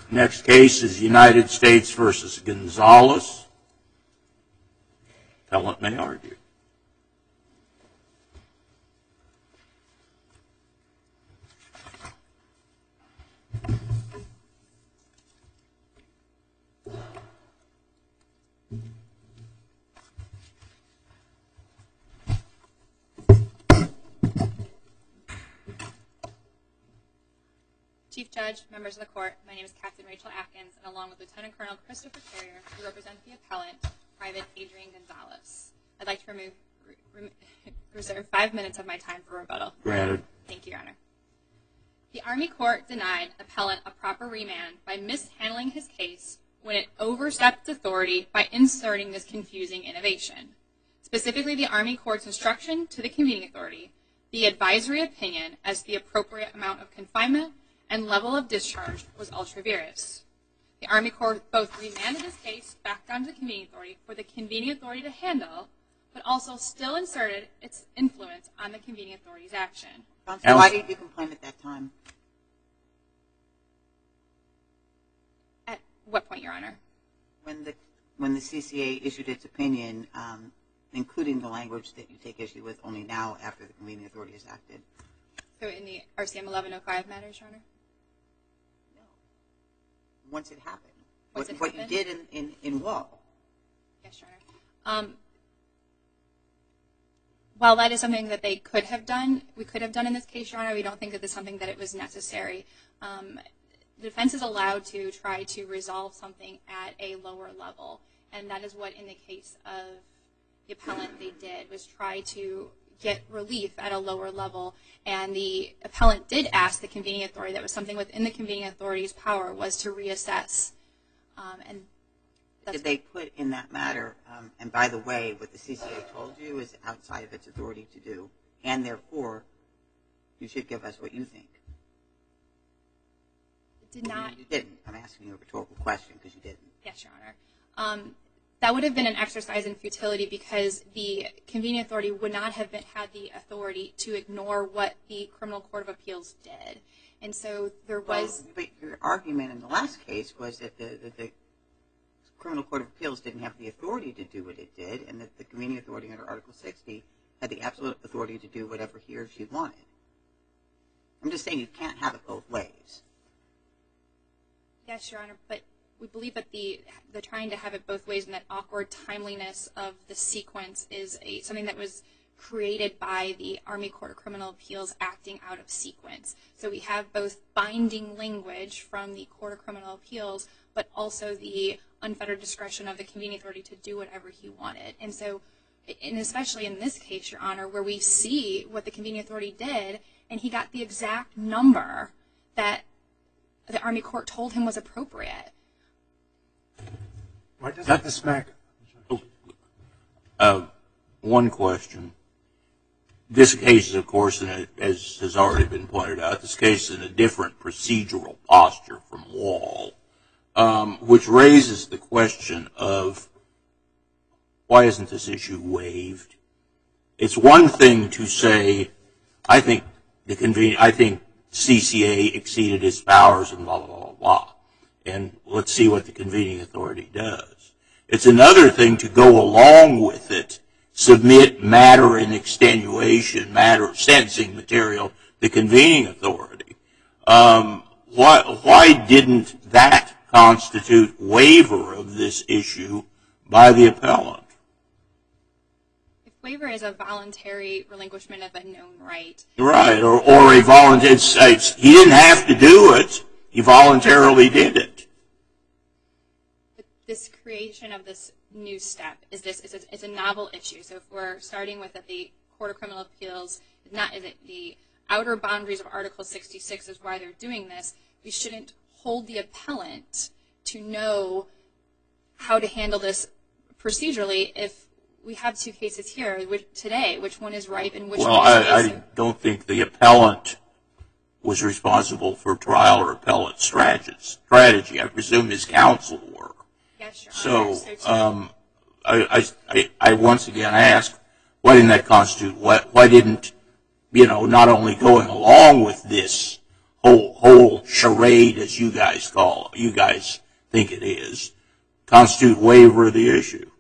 Next case is United States v. Gonzalez. Appellant may argue. Chief Judge, members of the court, my name is Captain Rachel Atkins, and along with Lieutenant Colonel Christopher Carrier, we represent the appellant, Private Adrian Gonzalez. I'd like to reserve 5 minutes of my time for rebuttal. Granted. Thank you, Your Honor. The Army Court denied appellant a proper remand by mishandling his case when it overstepped authority by inserting this confusing innovation. Specifically, the Army Court's instruction to the convening authority, the advisory opinion as to the appropriate amount of confinement and level of discharge was ultra vires. The Army Court both remanded this case back down to the convening authority for the convening authority to handle, but also still inserted its influence on the convening authority's action. Counsel, why did you complain at that time? At what point, Your Honor? When the CCA issued its opinion, including the language that you take issue with only now after the convening authority has acted. So in the RCM 1105 matters, Your Honor? No. Once it happened. What you did in Wall. Yes, Your Honor. While that is something that they could have done, we could have done in this case, Your Honor, we don't think that it's something that it was necessary. The defense is allowed to try to resolve something at a lower level, and that is what in the case of the appellant they did, was try to get relief at a lower level, and the appellant did ask the convening authority, that was something within the convening authority's power, was to reassess. Did they put in that matter, and by the way, what the CCA told you is outside of its authority to do, and therefore, you should give us what you think? It did not. You didn't. I'm asking you a rhetorical question because you didn't. Yes, Your Honor. That would have been an exercise in futility because the convening authority would not have had the authority to ignore what the Criminal Court of Appeals did. And so there was... But your argument in the last case was that the Criminal Court of Appeals didn't have the authority to do what it did, and that the convening authority under Article 60 had the absolute authority to do whatever he or she wanted. I'm just saying you can't have it both ways. Yes, Your Honor, but we believe that the trying to have it both ways and that awkward timeliness of the sequence is something that was created by the Army Court of Criminal Appeals acting out of sequence. So we have both binding language from the Court of Criminal Appeals, but also the unfettered discretion of the convening authority to do whatever he wanted. And so, and especially in this case, Your Honor, where we see what the convening authority did, and he got the exact number that the Army Court told him was appropriate. Why does that smack? One question. This case is, of course, as has already been pointed out, this case is in a different procedural posture from Wall, which raises the question of why isn't this issue waived? It's one thing to say, I think CCA exceeded its powers and blah, blah, blah, blah, and let's see what the convening authority does. It's another thing to go along with it, submit matter and extenuation, matter sentencing material to the convening authority. Why didn't that constitute waiver of this issue by the appellant? If waiver is a voluntary relinquishment of a known right. Right, or a voluntary, he didn't have to do it, he voluntarily did it. But this creation of this new step is it's a novel issue. So if we're starting with that the Court of Criminal Appeals is it the outer boundaries of Article 66 is why they're doing this, we shouldn't hold the appellant to know how to handle this procedurally if we have two cases here today, which one is ripe and which one is basic. I don't think the appellant was responsible for trial or appellate strategy. I presume his counsel were. Yes, Your Honor. So I once again ask, why didn't that constitute, why didn't, not only going along with this whole charade, as you guys think it is, constitute waiver of the issue?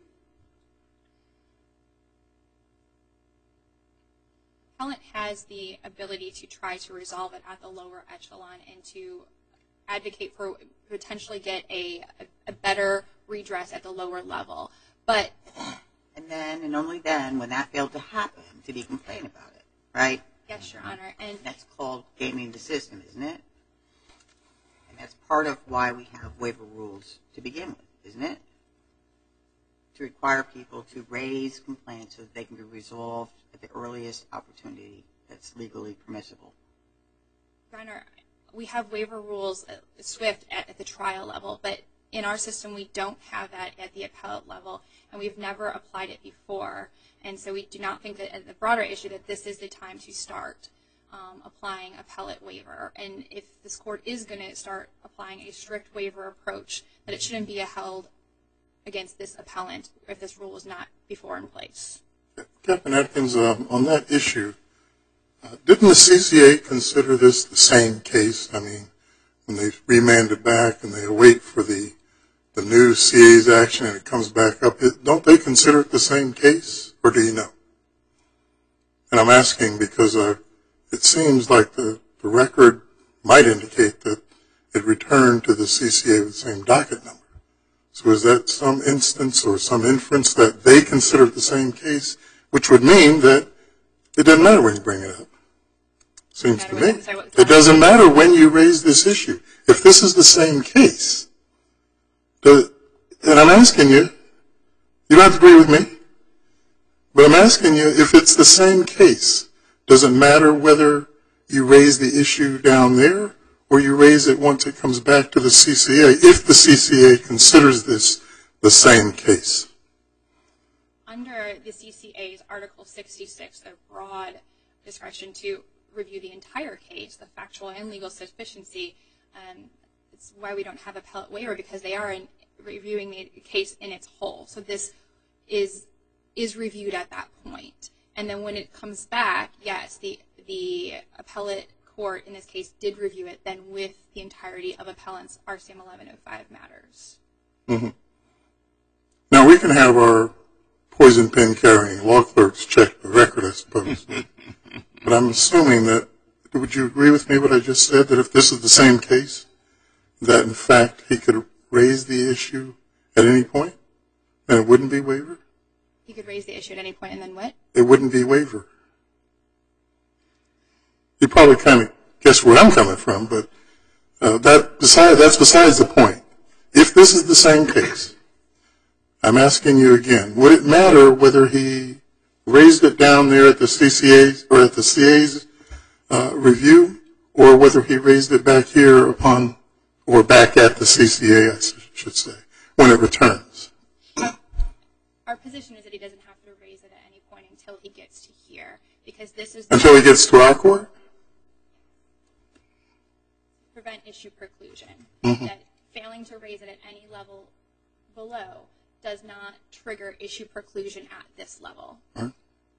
Appellant has the ability to try to resolve it at the lower echelon and to advocate for potentially get a better redress at the lower level. But and then and only then, when that failed to happen, did he complain about it, right? yes, Your Honor. And That's called gaming the system, isn't it? And that's part of why we have waiver rules to begin with, isn't it? To require people to raise complaints so that they can be resolved at the earliest opportunity that's legally permissible. Your Honor, we have waiver rules SWIFT at the trial level, but in our system we don't have that at the appellate level, and we've never applied it before. And so we do not think that, as a broader issue, that this is the time to start applying appellate waiver. And if this court is going to start applying a strict waiver approach, that it shouldn't be held against this appellant if this rule is not before in place. Captain Atkins, on that issue, didn't the CCA consider this the same case? I mean, when they remand it back and they wait for the new CA's action and it comes back up, don't they consider it the same case, or do you know? And I'm asking because it seems like the record might indicate that it returned to the CCA with the same docket number. So is that some instance or some inference that they consider it the same case, which would mean that it doesn't matter when you bring it up? Seems to me. It doesn't matter when you raise this issue. If this is the same case, and I'm asking you, you don't have to agree with me, but I'm asking you, if it's the same case, does it matter whether you raise the issue down there or you raise it once it comes back to the CCA, if the CCA considers this the same case? Under the CCA's Article 66, their broad discretion to review the entire case, the factual and legal sufficiency, it's why we don't have appellate waiver, because they are reviewing the case in its whole. So this is reviewed at that point. And then when it comes back, yes, the appellate court in this case did review it then with the entirety of appellant's RCM 1105 matters. Mm-hmm. Now we can have our poison pen carrying law clerks check the record, I suppose. But I'm assuming that, would you agree with me what I just said, that if this is the same case, that in fact he could raise the issue at any point and it wouldn't be waiver? He could raise the issue at any point and then what? It wouldn't be waiver. You probably kind of guess where I'm coming from, but that's besides the point. If this is the same case, I'm asking you again, would it matter whether he raised it down there at the CCA's or at the CA's review, or whether he raised it back here upon, or back at the CCA, I should say, when it returns? Our position is that he doesn't have to raise it at any point until he gets to here, because this is until he gets to our court? Prevent issue preclusion. Mm-hmm. That failing to raise it at any level below does not trigger issue preclusion at this level. Right.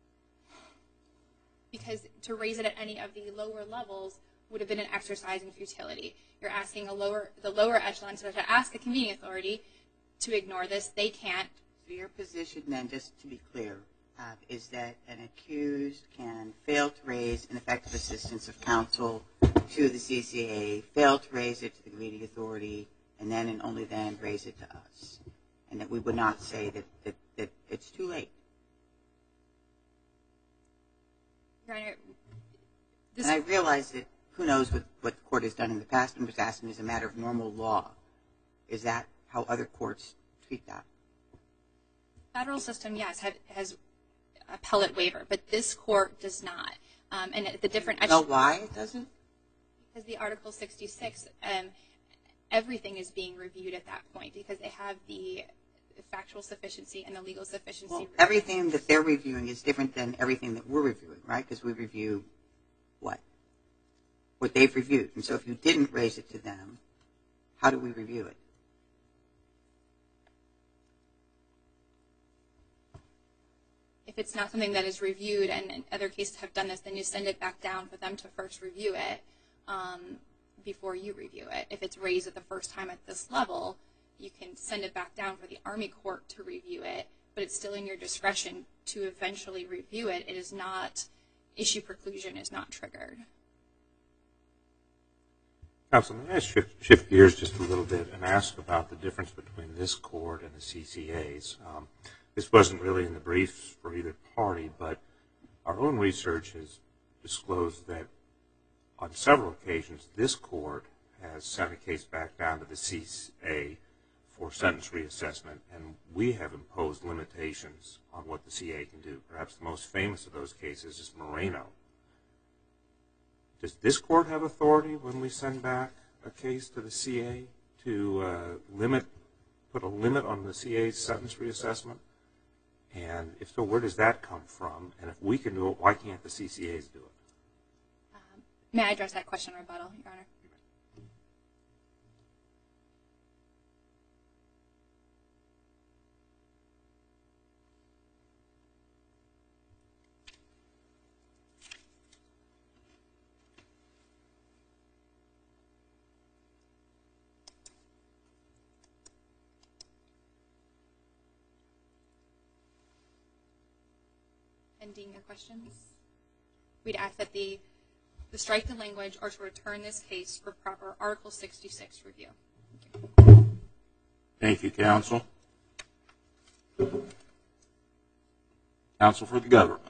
Because to raise it at any of the lower levels would have been an exercise in futility. You're asking the lower echelon to ask the convening authority to ignore this. They can't. So your position then, just to be clear, is that an accused can fail to raise ineffective assistance of counsel to the CCA, fail to raise it to the convening authority, and then and only then raise it to us, and that we would not say that it's too late. Your Honor, And I realize that who knows what the court has done in the past. I'm just asking as a matter of normal law. Is that how other courts treat that? Federal system, yes, has appellate waiver, but this court does not. And the different Know why it doesn't? Because the Article 66, everything is being reviewed at that point, because they have the factual sufficiency and the legal sufficiency. Well, everything that they're reviewing is different than everything that we're reviewing, right? Because we review what? What they've reviewed. And so if you didn't raise it to them, how do we review it? If it's not something that is reviewed, and other cases have done this, then you send it back down for them to first review it. before you review it. If it's raised at the first time at this level, you can send it back down for the Army Court to review it, but it's still in your discretion to eventually review it. It is not, issue preclusion is not triggered. Counsel, may I shift gears just a little bit and ask about the difference between this court and the CCA's? This wasn't really in the briefs for either party, but our own research has disclosed that on several occasions this court has sent a case back down to the CCA for sentence reassessment, and we have imposed limitations on what the CA can do. Perhaps the most famous of those cases is Moreno. Does this court have authority when we send back a case to the CA to put a limit on the CA's sentence reassessment? And if so, where does that come from? And if we can do it, why can't the CCA's do it? May I address that question in rebuttal, Your Honor? Ending your questions? We'd ask that the strike the language or to return this case for proper Article 66 review. Thank you, counsel. Counsel for the government.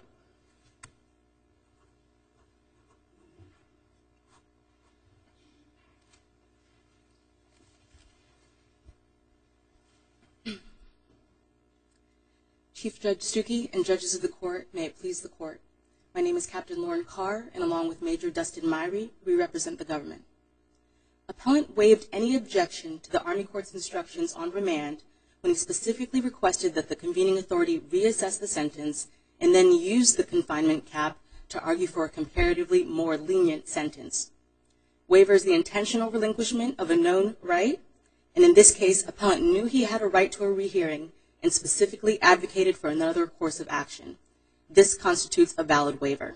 Chief Judge Stuckey and judges of the court, may it please the court. My name is Captain Lauren Carr, and along with Major Dustin Myrie, we represent the government. Appellant waived any objection to the Army Court's instructions on remand when he specifically requested that the convening authority reassess the sentence and then use the confinement cap to argue for a comparatively more lenient sentence. Waiver is the intentional relinquishment of a known right, and in this case, appellant knew he had a right to a rehearing and specifically advocated for another course of action. This constitutes a valid waiver.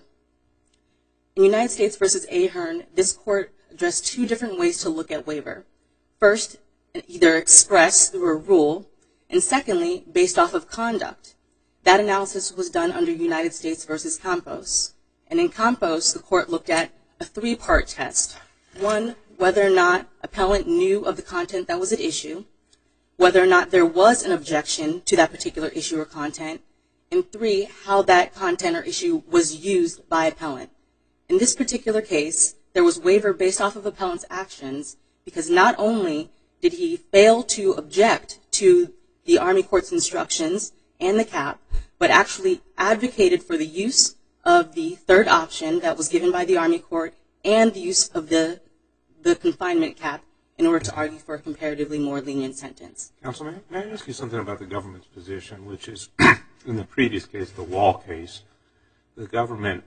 In United States v. Ahern, this court addressed two different ways to look at waiver. First, either expressed through a rule, and secondly, based off of conduct. That analysis was done under United States v. Campos. And in Campos, the court looked at a three-part test. One, whether or not appellant knew of the content that was at issue, whether or not there was an objection to that particular issue or content, and three, how that content or issue was used by appellant. In this particular case, there was waiver based off of appellant's actions because not only did he fail to object to the Army Court's instructions and the cap, but actually advocated for the use of the third option that was given by the Army Court and the use of the confinement cap in order to argue for a comparatively more lenient sentence. Counsel, may I ask you something about the government's position, which is in the previous case, the Wall case, the government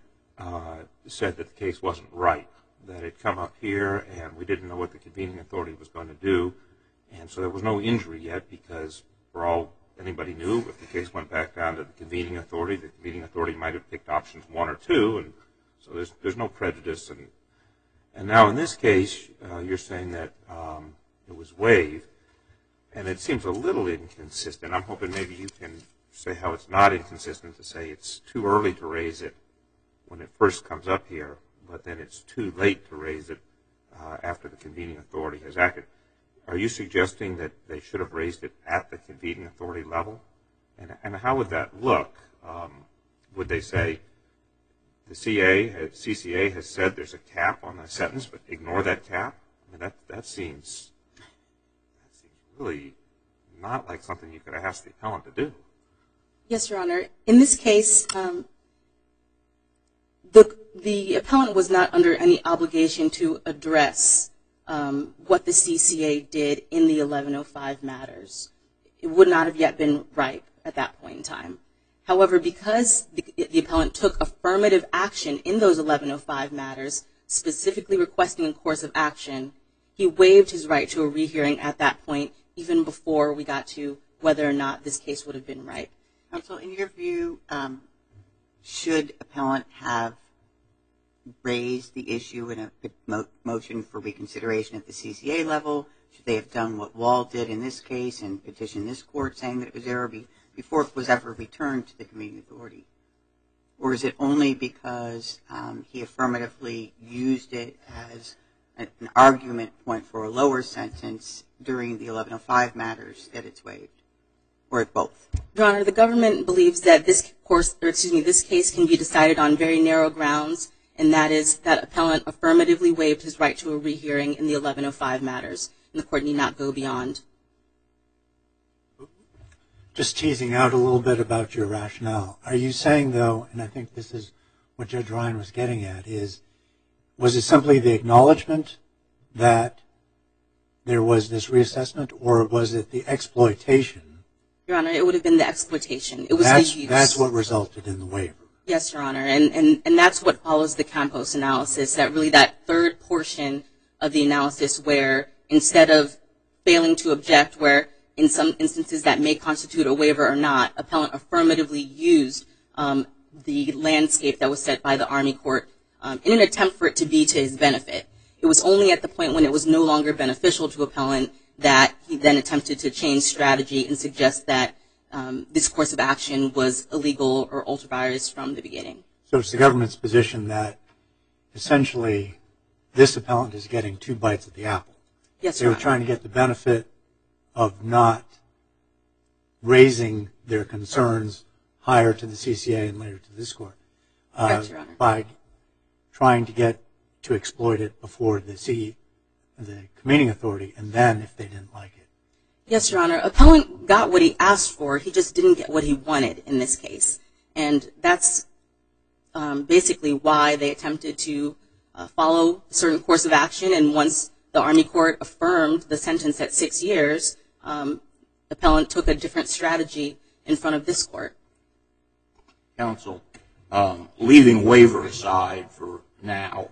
said that the case wasn't right, that it had come up here and we didn't know what the convening authority was going to do, and so there was no injury yet because for all anybody knew, if the case went back down to the convening authority might have picked options 1 or 2, and so there's no prejudice. And now in this case, you're saying that it was waived, and it seems a little inconsistent. I'm hoping maybe you can say how it's not inconsistent to say it's too early to raise it when it first comes up here, but then it's too late to raise it after the convening authority has acted. Are you suggesting that they should have raised it at the convening authority level? And how would that look? Would they say the CCA has said there's a cap on the sentence, but ignore that cap? I mean, that seems really not like something you could ask the appellant to do. Yes, Your Honor. In this case, the appellant was not under any obligation to address what the CCA did in the 1105 matters. It would not have yet been ripe at that point in time. However, because the appellant took affirmative action in those 1105 matters, specifically requesting a course of action, he waived his right to a rehearing at that point, even before we got to whether or not this case would have been ripe. Counsel, in your view, should appellant have raise the issue in a motion for reconsideration at the CCA level? Should they have done what Wall did in this case and petition this court saying that it was error before it was ever returned to the convening authority? Or is it only because he affirmatively used it as an argument point for a lower sentence during the 1105 matters that it's waived? Or both? Your Honor, the government believes that this case can be decided on very narrow grounds, and that is that appellant affirmatively waived his right to a rehearing in the 1105 matters, and the court need not go beyond. Just teasing out a little bit about your rationale. Are you saying, though, and I think this is what Judge Ryan was getting at, was it simply the acknowledgement that there was this reassessment, or was it the exploitation? Your Honor, it would have been the exploitation. It was the use. That's what resulted in the waiver. Yes, Your Honor, and that's what follows the Campos analysis, that third portion of the analysis where instead of failing to object, where in some instances that may constitute a waiver or not, appellant affirmatively used the landscape that was set by the Army Court in an attempt for it to be to his benefit. It was only at the point when it was no longer beneficial to appellant that he then attempted to change strategy and suggest that this course of action was illegal or ultra-virus from the beginning. So it's the government's position that essentially this appellant is getting two bites at the apple. Yes, They Your were Honor. trying to get the benefit of not raising their concerns higher to the CCA and later to this court. Correct, Your Honor. By trying to get to exploit it before the convening authority, and then if they didn't like it. Yes, Your Honor. Appellant got what he asked for. He just didn't get what he wanted in this case. And that's basically why they attempted to follow a certain course of action. And once the Army Court affirmed the sentence at 6 years, appellant took a different strategy in front of this court. Counsel, leaving waiver aside for now,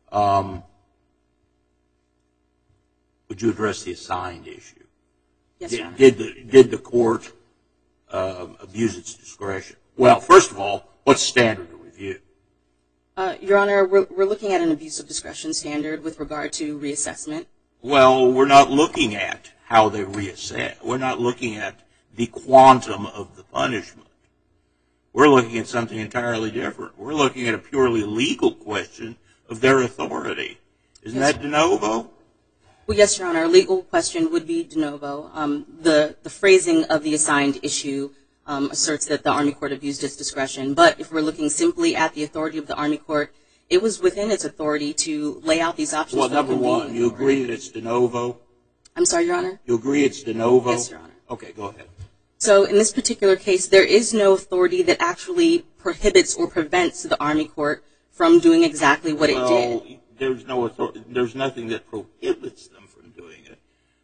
would you address the assigned issue? Yes, Your Honor. Did the court abuse its discretion? Well, first of all, what's standard of review? Your Honor, we're looking at an abuse of discretion standard with regard to reassessment. Well, we're not looking at how they reassess. We're not looking at the quantum of the punishment. We're looking at something entirely different. We're looking at a purely legal question of their authority. Isn't that de novo? Well, yes, Your Honor. A legal question would be de novo. The phrasing of the assigned issue asserts that the Army Court abused its discretion. But if we're looking simply at the authority of the Army Court, it was within its authority to lay out these options. Well, number one, you agree that it's de novo? I'm sorry, Your Honor? You agree it's de novo? Yes, Your Honor. Okay, go ahead. So in this particular case, there is no authority that actually prohibits or prevents the Army Court from doing exactly what it did. There's no authority. There's nothing that prohibits them from doing it.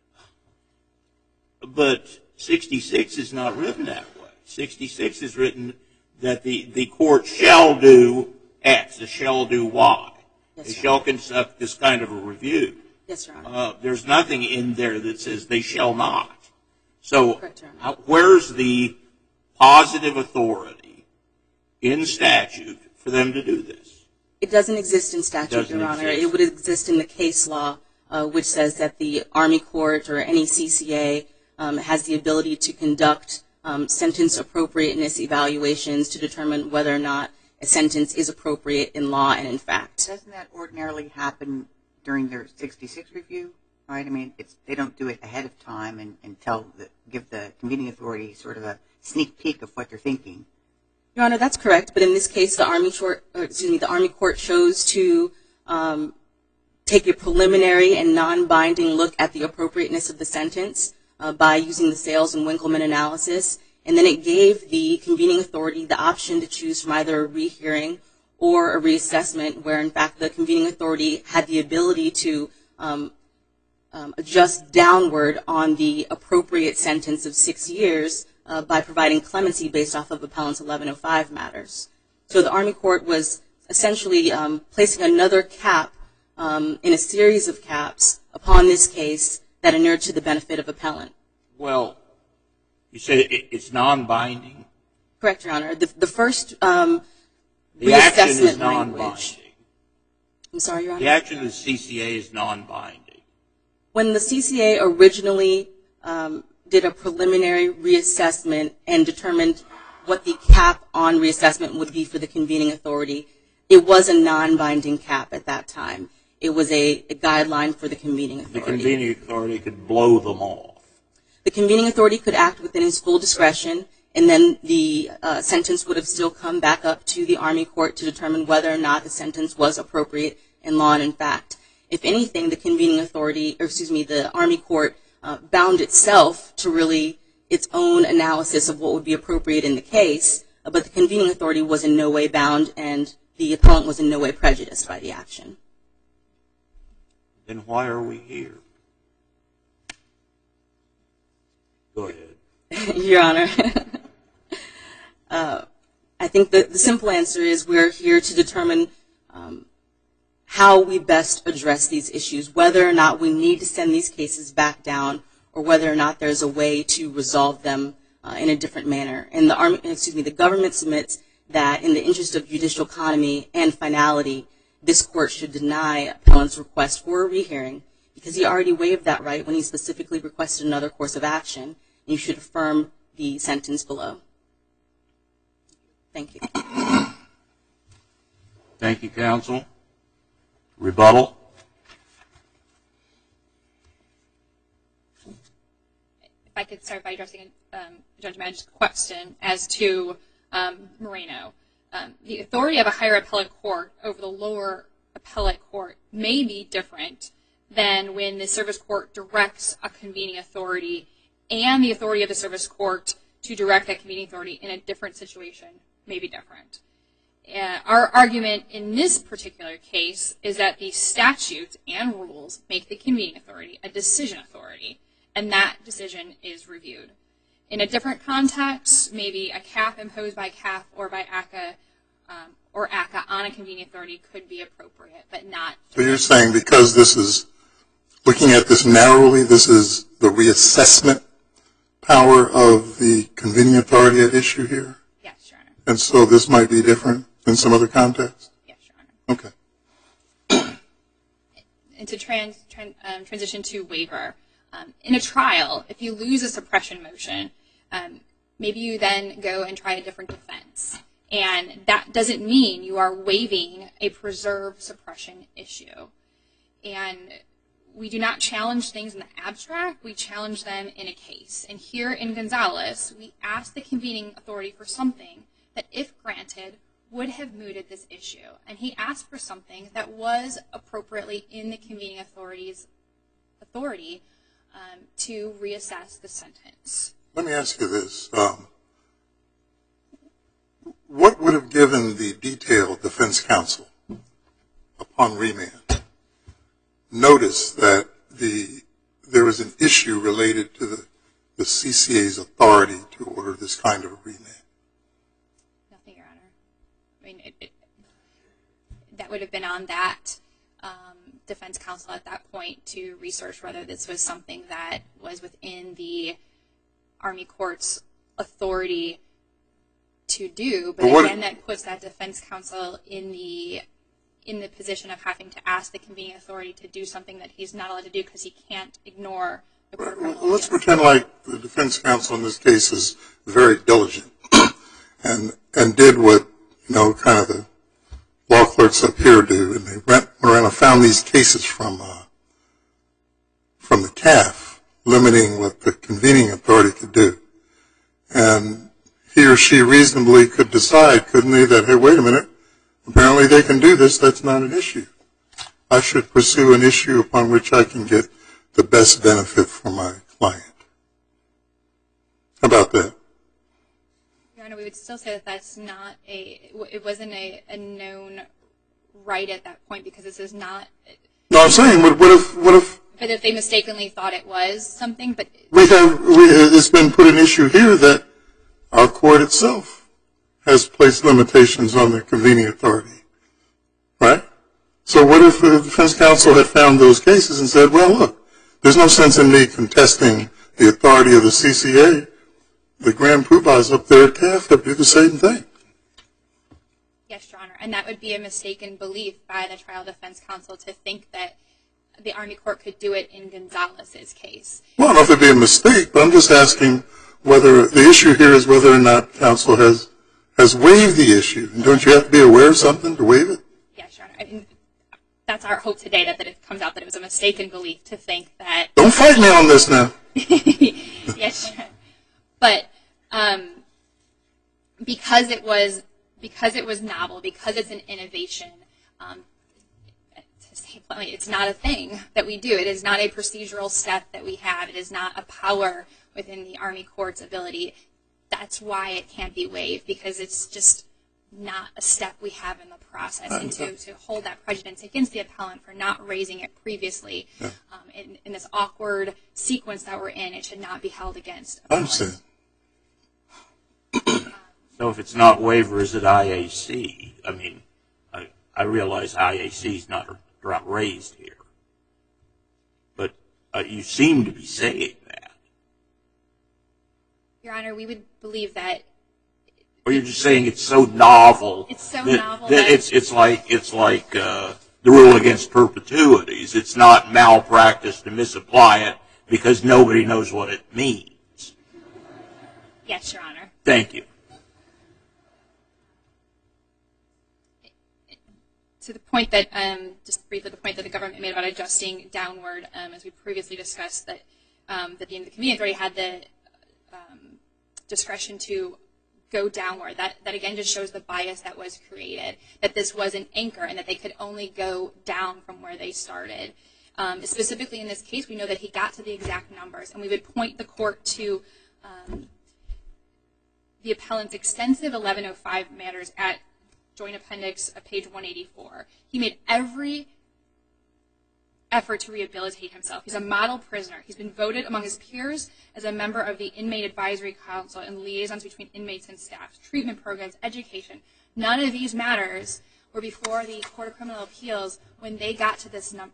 But 66 is not written that way. 66 is written that the court shall do X, it shall do Y. Yes, It Your shall Honor. conduct this kind of a review. Yes, Your Honor. There's nothing in there that says they shall not. So Correct, Your Honor. where's the positive authority in statute for them to do this? It doesn't exist in statute, Doesn't Your Honor. exist. It would exist in the case law, which says that the Army Court or any CCA has the ability to conduct sentence appropriateness evaluations to determine whether or not a sentence is appropriate in law and in fact. Doesn't that ordinarily happen during their 66 review? Right? I mean, they don't do it ahead of time and give the convening authority sort of a sneak peek of what they're thinking. Your Honor, that's correct. But in this case, the Army Court chose to take a preliminary and non-binding look at the appropriateness of the sentence by using the Sales and Winkleman analysis. And then it gave the convening authority the option to choose from either a rehearing or a reassessment, where in fact the convening authority had the ability to adjust downward on the appropriate sentence of 6 years by providing clemency based off of appellant's 1105 matters. So the Army Court was essentially placing another cap in a series of caps upon this case that inured to the benefit of appellant. Well, you say it's non-binding? Correct, Your Honor. The first The action is reassessment non-binding. language. I'm sorry, Your Honor? The action of the CCA is non-binding. When the CCA originally did a preliminary reassessment and determined what the cap on reassessment would be for the convening authority, it was a non-binding cap at that time. It was a guideline for the convening authority. The convening authority could blow them off. The convening authority could act within its full discretion, and then the sentence would have still come back up to the Army Court to determine whether or not the sentence was appropriate in law and in fact. If anything, the convening authority, or excuse me, the Army Court bound itself to really its own analysis of what would be appropriate in the case, but the convening authority was in no way bound and the appellant was in no way prejudiced by the action. Then why are we here? Go ahead. Your Honor, I think the simple answer is we're here to determine how we best address these issues, whether or not we need to send these cases back down or whether or not there's a way to resolve them in a different manner. And the government submits that in the interest of judicial economy and finality, this court should deny appellant's request for a rehearing because he already waived that right when he specifically requested another course of action, and you should affirm the sentence below. Thank you. Thank you, counsel. Rebuttal. If I could start by addressing Judge Madge's question as to Moreno. The authority of a higher appellate court over the lower appellate court may be different than when the service court directs a convening authority and the authority of the service court to direct that convening authority in a different situation may be different. Our argument in this particular case is that the statutes and rules make the convening authority a decision authority, and that decision is reviewed. In a different context, maybe a cap imposed by CAF or by ACCA on a convening authority could be appropriate, but not. So you're saying because this is, looking at this narrowly, this is the reassessment power of the convening authority at issue here? Yes, Your Honor. And so this might be different in some other context? Yes, Your Honor. Okay. And to transition to waiver. In a trial, if you lose a suppression motion, maybe you then go and try a different defense. And that doesn't mean you are waiving a preserved suppression issue. And we do not challenge things in the abstract. We challenge them in a case. And here in Gonzalez, we asked the convening authority for something that, if granted, would have mooted this issue. And he asked for something that was appropriately in the convening authority's authority to reassess the sentence. Let me ask you this. What would have given the detailed defense counsel upon remand notice that there was an issue related to the CCA's authority to order this kind of a remand? Nothing, Your Honor. I mean, that would have been on that defense counsel at that point to research whether this was something that was within the Army Court's authority to do. But again, that puts that defense counsel in the position of having to ask the convening authority to do something that he's not allowed to do because he can't ignore the court of criminal appeals. Let's pretend like the defense counsel in this case is very diligent and did what, kind of the law clerks up here do, and they went around and found these cases from the CAF limiting what the convening authority could do. And he or she reasonably could decide, couldn't they, that, hey, wait a minute, apparently they can do this, that's not an issue. I should pursue an issue upon which I can get the best benefit for my client. How about that? Your Honor, we would still say that that's not it wasn't a known right at that point because this is not. No, I'm saying, what if? But if they mistakenly thought it was something, but. It's been put an issue here that our court itself has placed limitations on the convening authority, right? So what if the defense counsel had found those cases and said, well, look, there's no sense in me contesting the authority of the CCA. The grand poobahs up there at CAF that do the same thing. Yes, Your Honor. and that would be a mistaken belief by the trial defense counsel to think that the Army court could do it in Gonzalez's case. Well, I don't know if it'd be a mistake, but I'm just asking whether the issue here is whether or not counsel has waived the issue. And don't you have to be aware of something to waive it? Yes, Your Honor. I mean, that's our hope today, that it comes out that it was a mistaken belief to think that. Don't fight me on this now. Yes, Your Honor. But because it was novel, because it's an innovation, to say bluntly, it's not a thing that we do. It is not a procedural step that we have. It is not a power within the Army court's ability. That's why it can't be waived, because it's just not a step we have in the process. And to hold that prejudice against the appellant for not raising it previously in this awkward sequence that we're in, it should not be held against. I understand. So if it's not waiver, is it IAC? I mean, I realize IAC is not raised here. But you seem to be saying that. Your Honor, we would believe that. Or you're just saying it's so novel. It's so novel that it's like the rule against perpetuities. It's not malpractice to misapply it because nobody knows what it means. Yes, Your Honor. Thank you. To the point that, just briefly, the point that the government made about adjusting downward, as we previously discussed, that the convenient authority had the discretion to go downward. That again just shows the bias that was created, that this was an anchor and that they could only go down from where they started. Specifically in this case, we know that he got to the exact numbers, and we would point the court to the appellant's extensive 1105 matters at Joint Appendix, page 184. He made every effort to rehabilitate himself. He's a model prisoner. He's been voted among his peers as a member of the Inmate Advisory Council and liaisons between inmates and staff, treatment programs, education. None of these matters were before the Court of Criminal Appeals when they got to this number.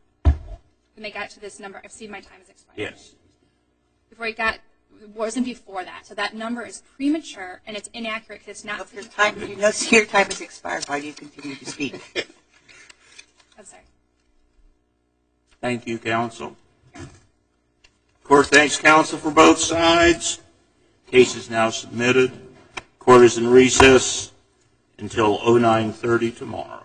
I see my time has expired. Yes. It wasn't before that. So that number is premature and it's inaccurate because it's not. Well, your time has expired. Why do you continue to speak? I'm sorry. Thank you, counsel. Court thanks counsel for both sides. Case is now submitted. Court is in recess until 09:30 tomorrow.